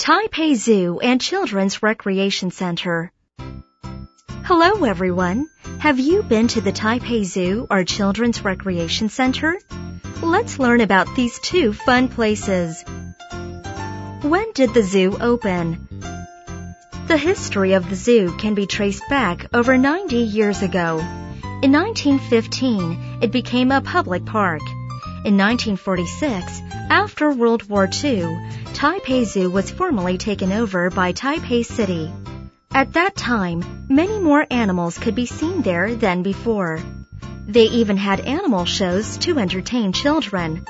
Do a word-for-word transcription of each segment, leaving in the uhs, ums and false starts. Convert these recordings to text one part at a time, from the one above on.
Taipei Zoo and Children's Recreation Center. Hello everyone. Have you been to the Taipei Zoo or Children's Recreation Center? Let's learn about these two fun places. When did the zoo open? The history of the zoo can be traced back over ninety years ago. In nineteen fifteen, it became a public park. In nineteen forty-six, after World War Two, Taipei Zoo was formally taken over by Taipei City. At that time, many more animals could be seen there than before. They even had animal shows to entertain children.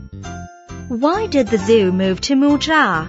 Why did the zoo move to Muzha?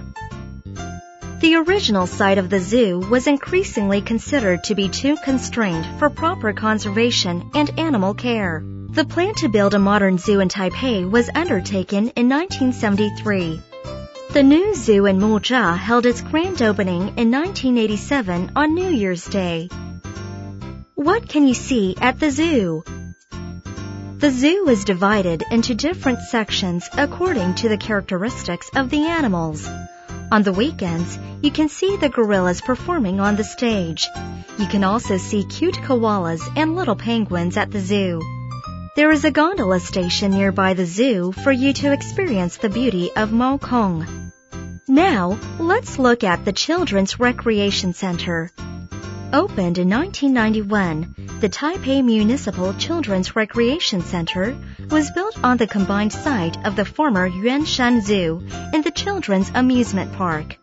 The original site of the zoo was increasingly considered to be too constrained for proper conservation and animal care. The plan to build a modern zoo in Taipei was undertaken in nineteen seventy-three. The new zoo in Muzha held its grand opening in nineteen eighty-seven on New Year's Day. What can you see at the zoo? The zoo is divided into different sections according to the characteristics of the animals. On the weekends, you can see the gorillas performing on the stage. You can also see cute koalas and little penguins at the zoo. There is a gondola station nearby the zoo for you to experience the beauty of Maokong. Now, let's look at the Children's Recreation Center. Opened in nineteen ninety-one, the Taipei Municipal Children's Recreation Center was built on the combined site of the former Yuanshan Zoo and the Children's Amusement Park.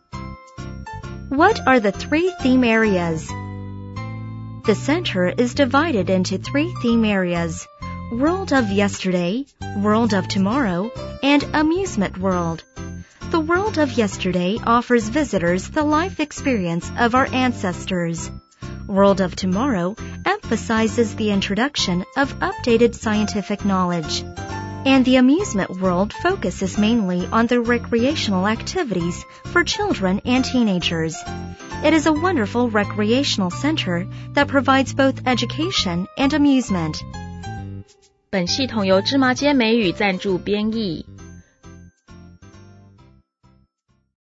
What are the three theme areas? The center is divided into three theme areas: World of Yesterday, World of Tomorrow, and Amusement World. The World of Yesterday offers visitors the life experience of our ancestors. World of Tomorrow emphasizes the introduction of updated scientific knowledge. And the Amusement World focuses mainly on the recreational activities for children and teenagers. It is a wonderful recreational center that provides both education and amusement. 本系统由芝麻街美语赞助编译。